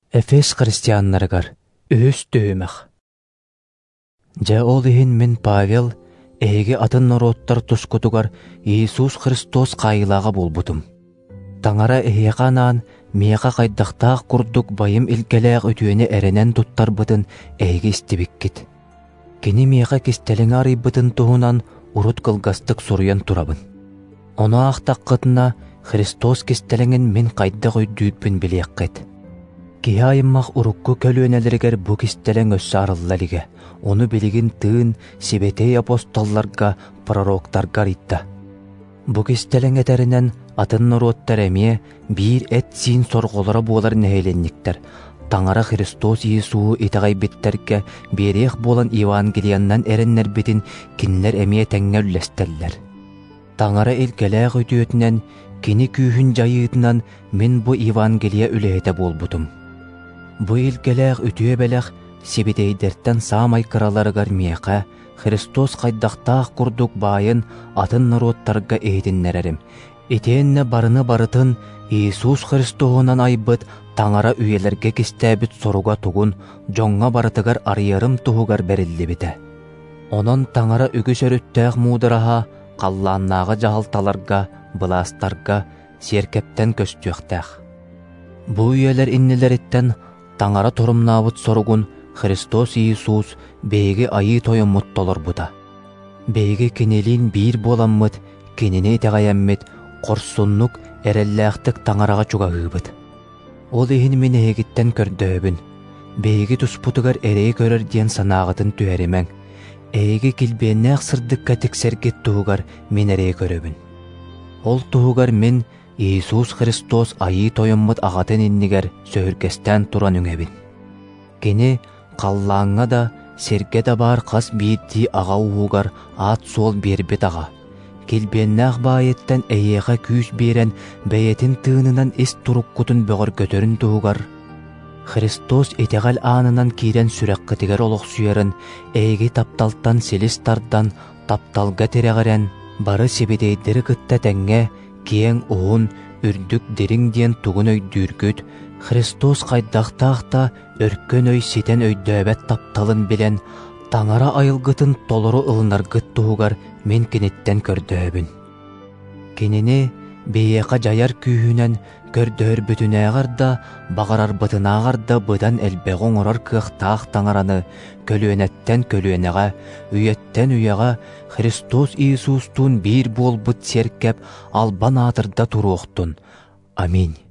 Эфес христианнарыгар өс төөмөх. Жа ол ихин мен Павел эйге атын нороттар тускутугар Иисус Христос кайылага болбутум. Таңара эйеканан мияка кайдактаах курдук байым илгелээх өтүөне эренен туттарбытын эйге истибиккит. Кини мияка кистелиңе арыйбытын туһунан урут кылгастык суруян турабын. Ону ахтаккытына Христос кистелиңин мен кайда көйдүүтпүн билиэккет. Киһи айыммах урукку көлүөнелеригер бу кистелең өссаарыллалиге, ону билигин тыын сибетей апостолларга, пророктарга ритта. Бу кистелең этеринен атын норуоттар эмие биир эт сиин сорголора буолар нэһиленниктер. Таңара Христос Иисуу итагайбиттерге биэриэх буолан Евангелияннан эреннербитин кинилер эмие тэҥҥэ үллэстэллэр. Таңара илгелээх өтүөтүнэн кини күүһүн жайыытынан мен бу Евангелия үлэһэтэ буолбутум. Бу илгелээх үтүө бэлэх сибитейдерттен саамай кыраларыгар миэхэ Христос хайдахтаах курдук баайын атын норуоттарга эйтиннерерим. Итиэнне барыны барытын Иисус Христоонан айбыт таңара үйелерге кистээбит соруга тугун жоңҥа барытыгар арыйарым туһугар бериллибите. Онон таңара үгүс өрүттээх муудыраха қаллааннааға жаһалталарга, былаастарга, сиэркэптэн көстүөхтээх. Бу үйелер иннилериттен таңара турумнаабыт соругун Христос Иисус бэйги айыы тойоммут толорбута. Бэйги кинилин биир буоламмыт, кинини тәҕайэммит, корсуннук эрэллээхтик таңарага чугаһыыбыт. Ол иһин мен эһигиттен көрдөөбүн. Бэйги туспутугар эрэй көрөр диэн санааҕытын түһэримэң. Эйги килбээннээх сырдыкка тиксэргит туһугар мен эрэй көрөбүн. Ол туһугар мен Иисус Христос айыы тойоммут аҕатын иннигэр сөһүргэстэн туран үҥэбин. Кини қаллааҥҥа да сиргэ да баар хас биирдии аҕа уһугар аат суол биэрбит аҕа. Килбээннээх баайыттан эйиэхэ күүс биэрэн бэйэтин тыынынан ис туруккутун бөҕөр көтөрүн туһугар Христос итеҕэл аанынан киирэн сүрэххитигэр олохсуйарын эйги тапталтан силис тардан тапталга тирэҕэрэн бары сибитейдери кытта тэҥҥэ киэҥ уһун үрдүк дириҥ диэн тугун өйдүүргүт Христос хайдахтаахта өркөн өй ситен өйдөөбэт тапталын билэн таңара айылгытын толору ылынаргыт туһугар мен киниттен көрдөөбүн. Кинини бейеқа жаяр күүһүнэн көрдөөр бүтүнээҕар да бағарарбытынааҕар да быдан элбэҕоҥ орор кыахтаах таңараны көлүөнэттен көлүөнэҕэ, үйэттен үйэҕэ Христос Иисустуун биир буолбут сиэркэп албан аатырда туруохтун. Аминь.